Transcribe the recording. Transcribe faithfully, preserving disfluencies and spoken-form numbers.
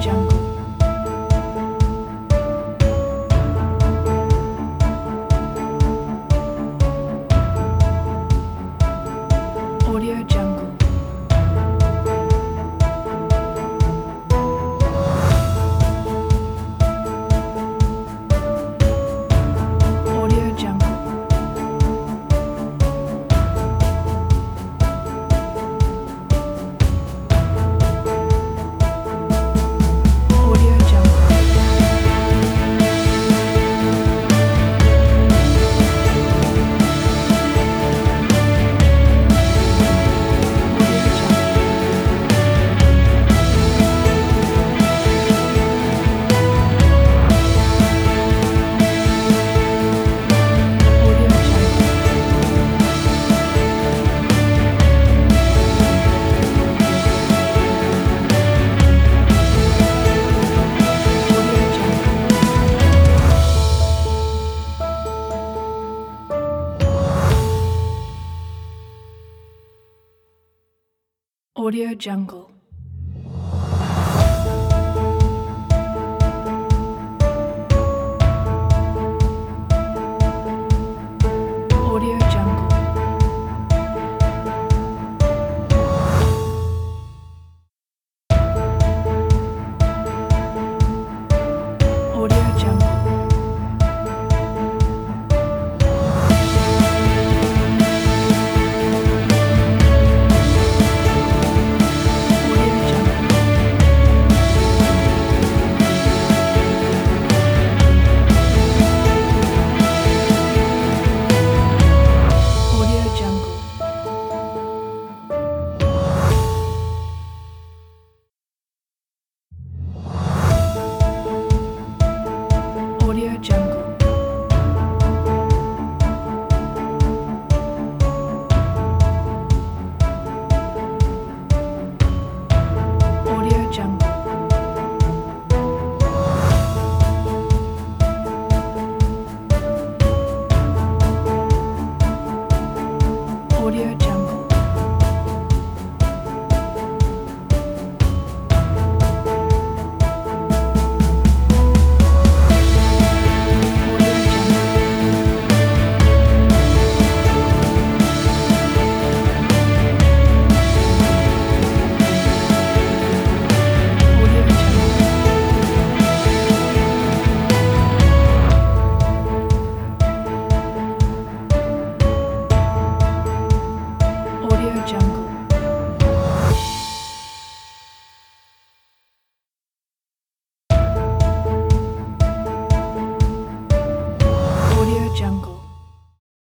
Jungle. Audio Jungle. Audio Jungle. Audio Jungle. Audio Jungle. Audio Jungle. Audio Jungle. Audio Jungle. Audio Jungle. Audio Jungle. Audio Jungle. Audio Jungle. Audio Jungle. Audio Jungle. Audio Jungle. Audio Jungle. Audio Jungle. Audio Jungle. Audio Jungle.